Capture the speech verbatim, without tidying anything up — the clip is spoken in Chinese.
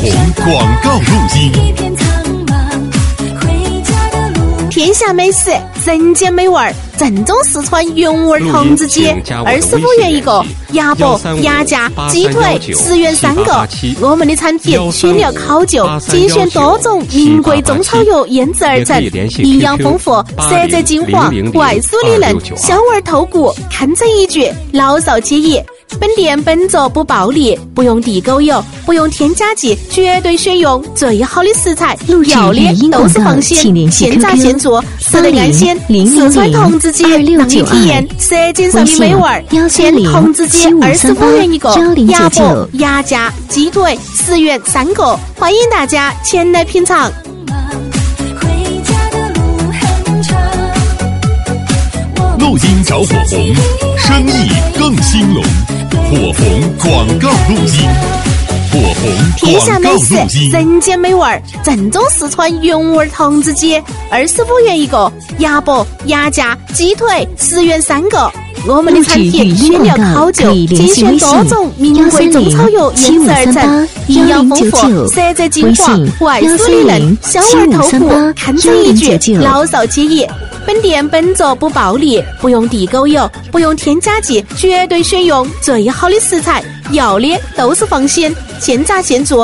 红广告录音。 天下美食，人间美味儿，正宗四川原味筒子鸡，二十五元一个，鸭脖、鸭架、鸡腿，十元三个。我们的产品选料考究，精选多种名贵中草油腌制而成，营养丰富，色泽金黄，外酥里嫩，香味透骨，堪称一绝，老少皆宜。本店本着不暴利，不用地沟油，不用添加剂，绝对选用最好的食材，要的都是放心，现炸现做，吃得安心。四川筒子鸡让你体验舌尖上的美味儿。鲜筒子鸡二十五元一个，鸭脖、鸭架、鸡腿十元三个，欢迎大家前来品尝。 录音找火红，生意更兴隆。火红广告录音，火红天下美食， 广告录音人间美味儿，正宗四川原味筒子鸡，二十五元一个，鸭脖、鸭架、鸡腿十元三个。我们的产品选料考究，精选多种名贵中草油腌制而成，营养丰富，色泽金黄，外酥里嫩，香味透骨，堪称一绝，老少皆宜。本店本着不暴利，不用地沟油，不用添加剂，绝对选用最好的食材，要的都是放心，现炸现做，